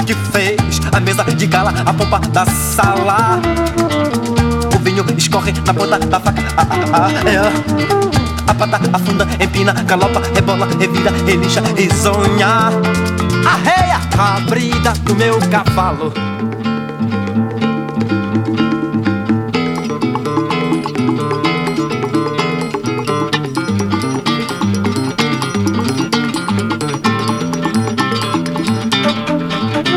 que fez a mesa de gala, a pompa da sala. O vinho escorre na ponta da faca. A pata afunda, empina, galopa, rebola, revira, relincha, risonha. Arreia a brida do meu cavalo.